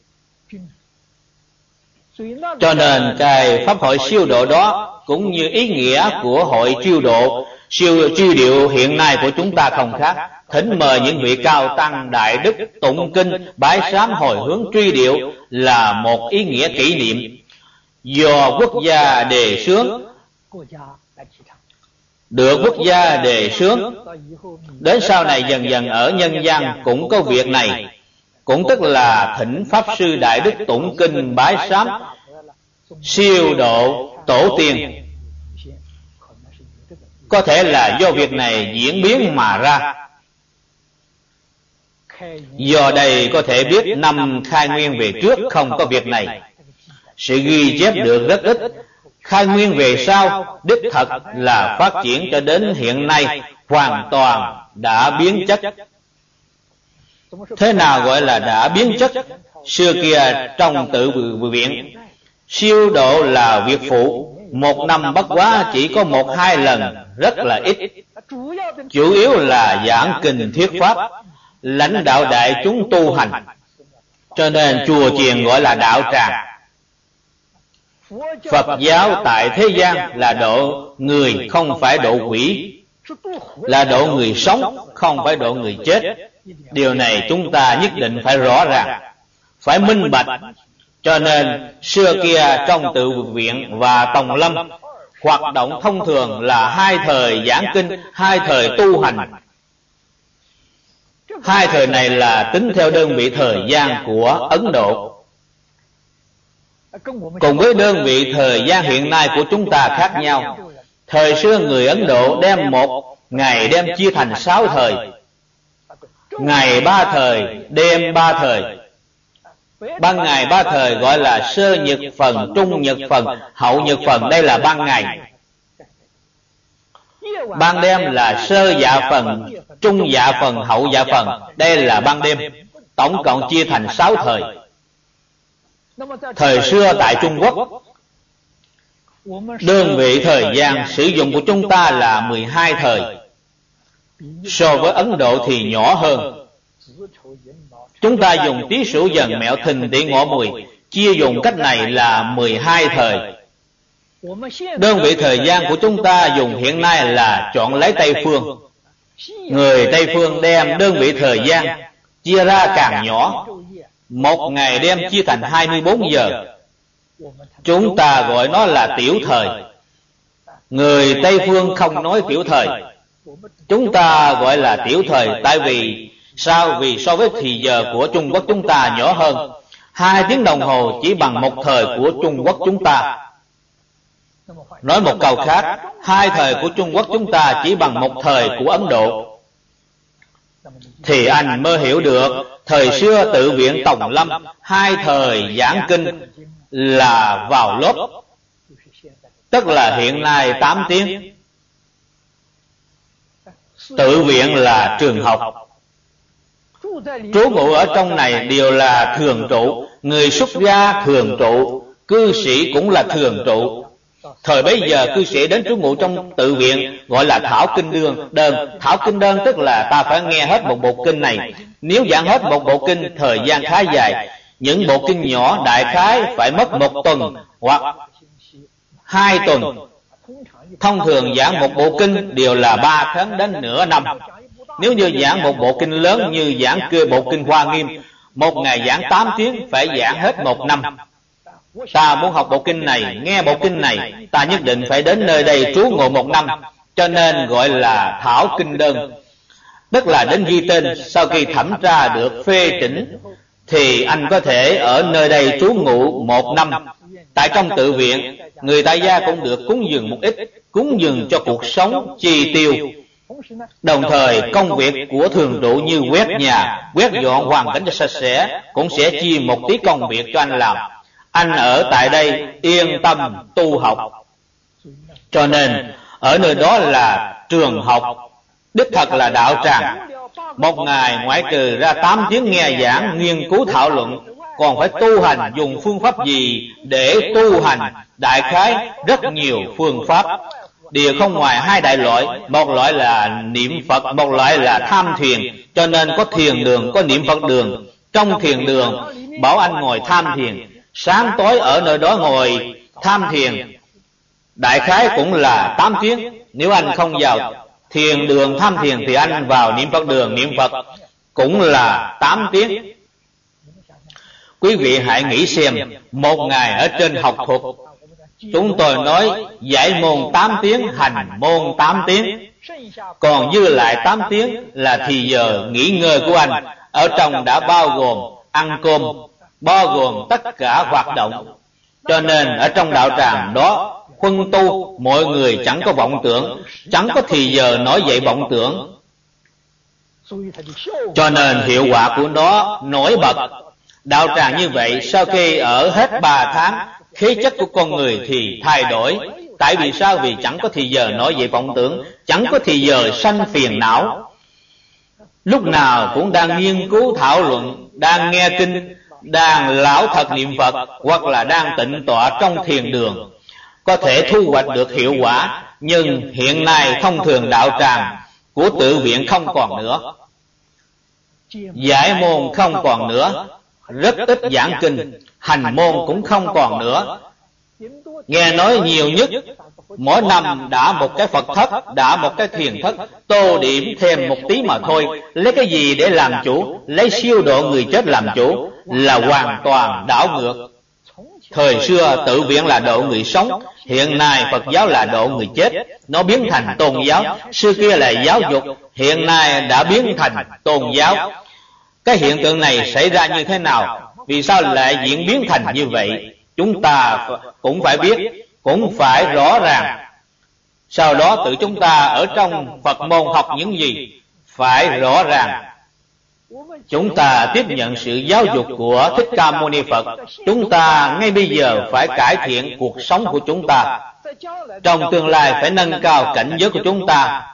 Cho nên cái pháp hội siêu độ đó cũng như ý nghĩa của hội truy điệu hiện nay của chúng ta không khác. Thỉnh mời những vị cao tăng đại đức tụng kinh bái sám hồi hướng truy điệu là một ý nghĩa kỷ niệm do quốc gia đề xướng, được quốc gia đề xướng. Đến sau này dần dần ở nhân gian cũng có việc này, cũng tức là thỉnh Pháp sư đại đức tụng kinh bái sám siêu độ tổ tiên. Có thể là do việc này diễn biến mà ra. Do đây có thể biết năm Khai Nguyên về trước không có việc này, sự ghi chép được rất ít. Khai Nguyên về sau đích thật là phát triển cho đến hiện nay hoàn toàn đã biến chất. Thế nào gọi là đã biến chất? Xưa kia trong tự viện, siêu độ là việc phụ, một năm bất quá chỉ có 1-2 lần, rất là ít. Chủ yếu là giảng kinh thuyết pháp, lãnh đạo đại chúng tu hành. Cho nên chùa chiền gọi là đạo tràng. Phật giáo tại thế gian là độ người, không phải độ quỷ, là độ người sống, không phải độ người chết. Điều này chúng ta nhất định phải rõ ràng, phải minh bạch. Cho nên xưa kia trong tự viện và tòng lâm, hoạt động thông thường là 2 thời giảng kinh, 2 thời tu hành. 2 thời này là tính theo đơn vị thời gian của Ấn Độ. Cùng với đơn vị thời gian hiện nay của chúng ta khác nhau. Thời xưa người Ấn Độ đem một ngày đem chia thành 6 thời. Ngày 3 thời, đêm 3 thời. Ban ngày 3 thời gọi là sơ nhật phần, trung nhật phần, hậu nhật phần, đây là ban ngày. Ban đêm là sơ dạ phần, trung dạ phần, hậu dạ phần, đây là ban đêm. Tổng cộng chia thành 6 thời. Thời xưa tại Trung Quốc, đơn vị thời gian sử dụng của chúng ta là 12 thời. So với Ấn Độ thì nhỏ hơn. Chúng ta dùng tý sửu dần mẹo thìn tỵ ngọ mùi, chia dùng cách này là 12 thời. Đơn vị thời gian của chúng ta dùng hiện nay là chọn lấy Tây Phương. Người Tây Phương đem đơn vị thời gian chia ra càng nhỏ. Một ngày đem chia thành 24 giờ. Chúng ta gọi nó là tiểu thời. Người Tây Phương không nói tiểu thời, chúng ta gọi là tiểu thời. Tại vì sao? Vì so với thì giờ của Trung Quốc chúng ta nhỏ hơn. 2 tiếng đồng hồ chỉ bằng 1 thời của Trung Quốc chúng ta. Nói một câu khác, 2 thời của Trung Quốc chúng ta chỉ bằng 1 thời của Ấn Độ. Thì anh mới hiểu được thời xưa tự viện tòng lâm 2 thời giảng kinh là vào lớp, tức là hiện nay 8 tiếng. Tự viện là trường học. Trú ngụ ở trong này đều là thường trụ. Người xuất gia thường trụ, cư sĩ cũng là thường trụ. Thời bấy giờ cư sĩ đến trú ngụ trong tự viện gọi là thảo kinh đơn. Thảo kinh đơn tức là ta phải nghe hết một bộ kinh này. Nếu giảng hết một bộ kinh thời gian khá dài. Những bộ kinh nhỏ đại khái phải mất 1 tuần hoặc 2 tuần. Thông thường giảng một bộ kinh đều là 3 tháng đến nửa năm. Nếu như giảng một bộ kinh lớn như giảng kia bộ kinh Hoa Nghiêm, một ngày giảng 8 tiếng phải giảng hết 1 năm. Ta muốn học bộ kinh này, nghe bộ kinh này, ta nhất định phải đến nơi đây trú ngụ 1 năm, cho nên gọi là thảo kinh đơn. Tức là đến ghi tên, sau khi thẩm tra được phê chỉnh thì anh có thể ở nơi đây trú ngụ 1 năm. Tại trong tự viện, người tại gia cũng được cúng dường một ít, cúng dường cho cuộc sống chi tiêu. Đồng thời công việc của thường trụ như quét nhà, quét dọn hoàn cảnh cho sạch sẽ cũng sẽ chia một tí công việc cho anh làm. Anh ở tại đây yên tâm tu học. Cho nên ở nơi đó là trường học, đích thật là đạo tràng. Một ngày ngoại trừ ra 8 tiếng nghe giảng, nghiên cứu thảo luận, còn phải tu hành. Dùng phương pháp gì để tu hành? Đại khái rất nhiều phương pháp, đều không ngoài 2 đại loại. Một loại là niệm Phật, một loại là tham thiền. Cho nên có thiền đường, có niệm Phật đường. Trong thiền đường bảo anh ngồi tham thiền, sáng tối ở nơi đó ngồi tham thiền, đại khái cũng là 8 tiếng. Nếu anh không vào thiền đường tham thiền thì anh vào niệm Phật đường niệm Phật, cũng là 8 tiếng. Quý vị hãy nghĩ xem, một ngày ở trên học thuật, chúng tôi nói giải môn 8 tiếng, hành môn 8 tiếng, còn dư lại 8 tiếng là thì giờ nghỉ ngơi của anh. Ở trong đã bao gồm ăn cơm, bao gồm tất cả hoạt động. Cho nên ở trong đạo tràng đó huân tu, mọi người chẳng có vọng tưởng, chẳng có thì giờ nói dậy vọng tưởng. Cho nên hiệu quả của nó nổi bật. Đạo tràng như vậy sau khi ở hết 3 tháng, khí chất của con người thì thay đổi. Tại vì sao? Vì chẳng có thì giờ nói dậy vọng tưởng, chẳng có thì giờ sanh phiền não. Lúc nào cũng đang nghiên cứu thảo luận, đang nghe kinh, đang lão thật niệm Phật, hoặc là đang tịnh tọa trong thiền đường, có thể thu hoạch được hiệu quả. Nhưng hiện nay thông thường đạo tràng của tự viện không còn nữa, giải môn không còn nữa, rất ít giảng kinh, hành môn cũng không còn nữa. Nghe nói nhiều nhất mỗi năm đã một cái Phật thất, đã một cái thiền thất, tô điểm thêm một tí mà thôi. Lấy cái gì để làm chủ? Lấy siêu độ người chết làm chủ là hoàn toàn đảo ngược. Thời xưa tự viện là độ người sống, hiện nay Phật giáo là độ người chết. Nó biến thành tôn giáo. Xưa kia là giáo dục, hiện nay đã biến thành tôn giáo. Cái hiện tượng này xảy ra như thế nào? Vì sao lại diễn biến thành như vậy? Chúng ta cũng phải biết, cũng phải rõ ràng. Sau đó tự chúng ta ở trong Phật môn học những gì phải rõ ràng. Chúng ta tiếp nhận sự giáo dục của Thích Ca Mâu Ni Phật. Chúng ta ngay bây giờ phải cải thiện cuộc sống của chúng ta. Trong tương lai phải nâng cao cảnh giới của chúng ta.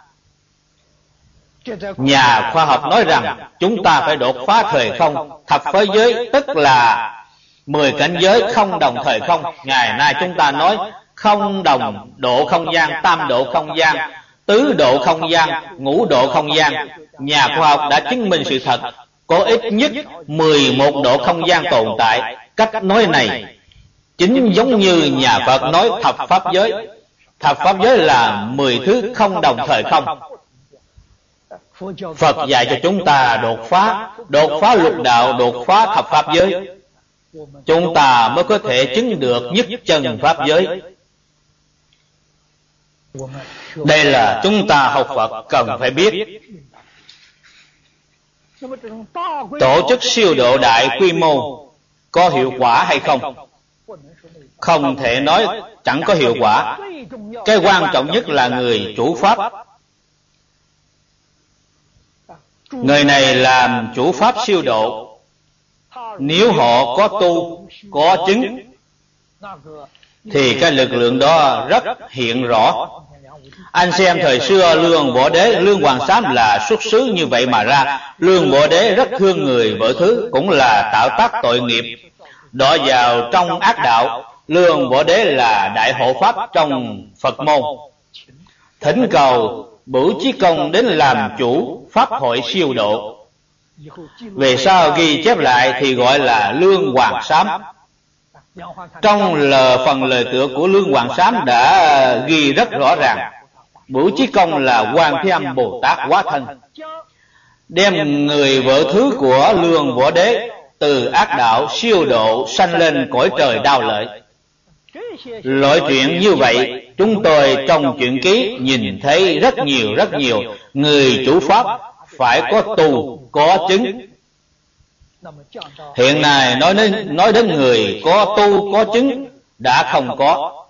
Nhà khoa học nói rằng chúng ta phải đột phá thời không, thập phá giới, tức là 10 cảnh giới không đồng thời không. Ngày nay chúng ta nói không đồng độ không gian, tam độ không gian, tứ độ không gian, ngũ độ không gian. Nhà khoa học đã chứng minh sự thật, có ít nhất 11 độ không gian tồn tại. Cách nói này chính giống như nhà Phật nói thập pháp giới. Thập pháp giới là 10 thứ không đồng thời không. Phật dạy cho chúng ta đột phá lục đạo, đột phá thập pháp giới, chúng ta mới có thể chứng được nhất chân pháp giới. Đây là chúng ta học Phật cần phải biết. Tổ chức siêu độ đại quy mô có hiệu quả hay không? Không thể nói chẳng có hiệu quả. Cái quan trọng nhất là người chủ pháp. Người này làm chủ pháp siêu độ. Nếu họ có tu, có chứng, thì cái lực lượng đó rất hiện rõ. Anh xem thời xưa Lương Võ Đế, Lương Hoàng Sám là xuất xứ như vậy mà ra. Lương Võ Đế rất thương người vợ thứ, cũng là tạo tác tội nghiệp, đọa vào trong ác đạo. Lương Võ Đế là đại hộ pháp trong Phật môn, thỉnh cầu Bửu Chí Công đến làm chủ pháp hội siêu độ. Về sau ghi chép lại thì gọi là Lương Hoàng Sám. Trong phần lời tựa của Lương Hoàng Sám đã ghi rất rõ ràng, Bửu Chí Công là Quan Thế Âm Bồ Tát hóa thân, đem người vợ thứ của Lương Võ Đế từ ác đạo siêu độ sanh lên cõi trời đau lợi. Loại chuyện như vậy chúng tôi trong truyện ký nhìn thấy rất nhiều. Người chủ pháp phải có tu có chứng. Hiện nay nói đến người có tu có chứng đã không có.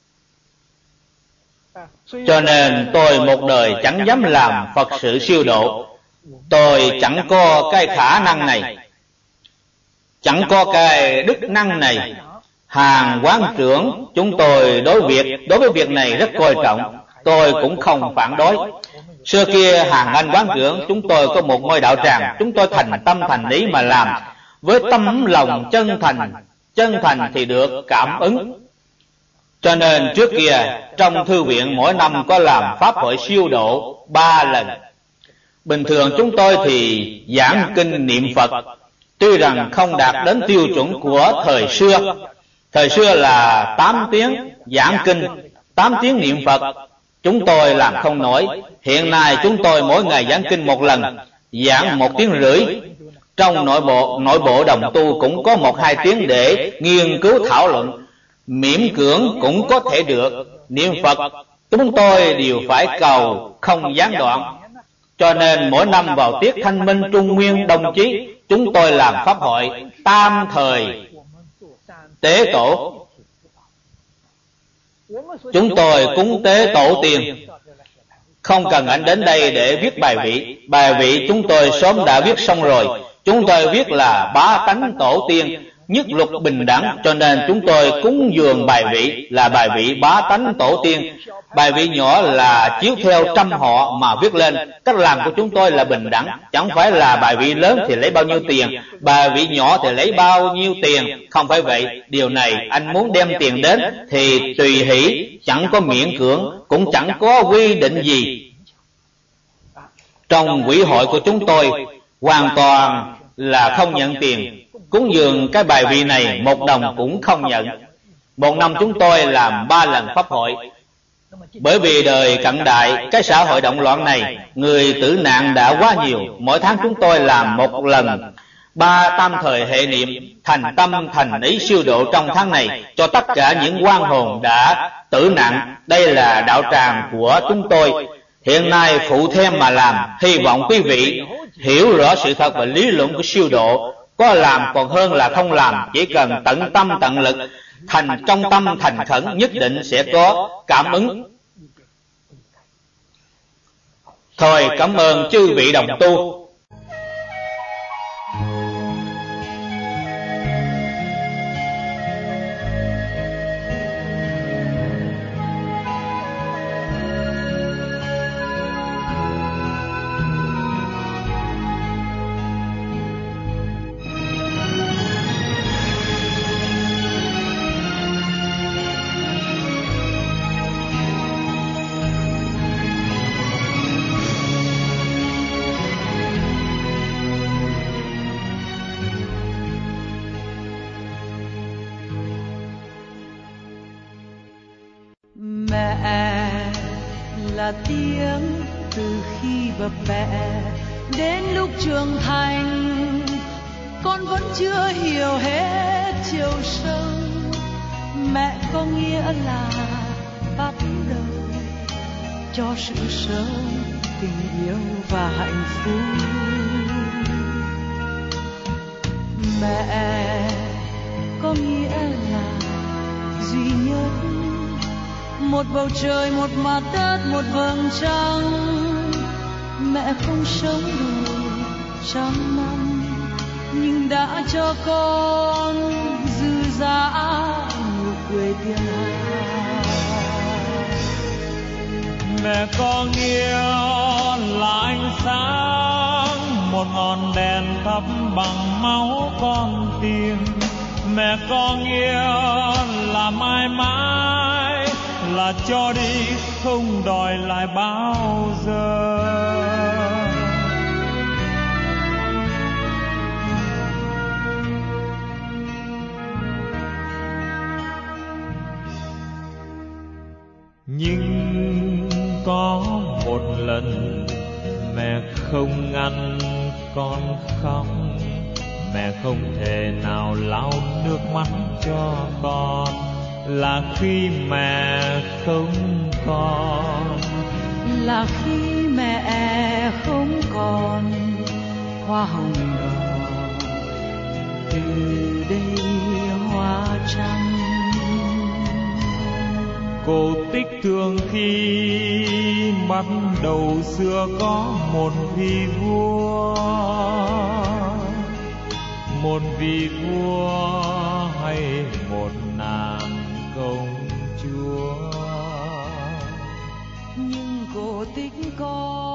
Cho nên tôi một đời chẳng dám làm Phật sự siêu độ. Tôi chẳng có cái khả năng này, chẳng có cái đức năng này. Hàng quán trưởng chúng tôi đối với việc này rất coi trọng, tôi cũng không phản đối. Xưa kia Hàng Anh quán trưởng chúng tôi có một ngôi đạo tràng, chúng tôi thành tâm thành ý mà làm, với tấm lòng chân thành thì được cảm ứng. Cho nên trước kia trong thư viện mỗi năm có làm pháp hội siêu độ 3 lần. Bình thường chúng tôi thì giảng kinh niệm Phật, tuy rằng không đạt đến tiêu chuẩn của thời xưa. Thời xưa là 8 tiếng giảng kinh, 8 tiếng niệm Phật, chúng tôi làm không nổi. Hiện nay chúng tôi mỗi ngày giảng kinh một lần, giảng 1 tiếng rưỡi. Trong nội bộ đồng tu cũng có 1-2 tiếng để nghiên cứu thảo luận. Miễn cưỡng cũng có thể được. Niệm Phật chúng tôi đều phải cầu không gián đoạn. Cho nên mỗi năm vào tiết Thanh Minh Trung Nguyên đồng chí, chúng tôi làm pháp hội tam thời tế tổ. Chúng tôi cúng tế tổ tiên, không cần anh đến đây để viết bài vị. Bài vị chúng tôi sớm đã viết xong rồi. Chúng tôi viết là bá tánh tổ tiên, nhất luật bình đẳng. Cho nên chúng tôi cúng dường bài vị là bài vị bá tánh tổ tiên. Bài vị nhỏ là chiếu theo trăm họ mà viết lên. Cách làm của chúng tôi là bình đẳng, chẳng phải là bài vị lớn thì lấy bao nhiêu tiền, bài vị nhỏ thì lấy bao nhiêu tiền. Không phải vậy. Điều này anh muốn đem tiền đến thì tùy hỷ, chẳng có miễn cưỡng, cũng chẳng có quy định gì. Trong quỹ hội của chúng tôi hoàn toàn là không nhận tiền. Cúng dường cái bài vị này 1 đồng cũng không nhận. Một năm chúng tôi làm 3 lần pháp hội. Bởi vì đời cận đại, cái xã hội động loạn này, người tử nạn đã quá nhiều. Mỗi tháng chúng tôi làm 1 lần 3 tam thời hệ niệm, thành tâm thành ý siêu độ trong tháng này cho tất cả những oan hồn đã tử nạn. Đây là đạo tràng của chúng tôi. Hiện nay phụ thêm mà làm, hy vọng quý vị hiểu rõ sự thật và lý luận của siêu độ. Có làm còn hơn là không làm. Chỉ cần tận tâm tận lực, trong tâm thành khẩn, nhất định sẽ có cảm ứng. Thôi cảm ơn chư vị đồng tu. Là tiếng từ khi bập bẹ đến lúc trưởng thành, con vẫn chưa hiểu hết chiều sâu. Mẹ có nghĩa là bắt đầu cho sự sống, tình yêu và hạnh phúc. Mẹ có nghĩa là duy nhất, một bầu trời, một mặt đất, một vầng trăng. Mẹ không sống đủ 100 năm, nhưng đã cho con dư dả nụ cười thiên hà. Mẹ có nghĩa là ánh sáng, một ngọn đèn thắp bằng máu con tim. Mẹ con yêu là mãi mãi, là cho đi không đòi lại bao giờ. Nhưng có một lần mẹ không ngăn con khóc, mẹ không thể nào lau nước mắt cho con, là khi mẹ không còn, là khi mẹ không còn hoa hồng đỏ, từ đây hoa trắng. Cổ tích thường khi bắt đầu xưa có một vị vua, một vị vua hay một nàng công chúa. Nhưng cổ tích có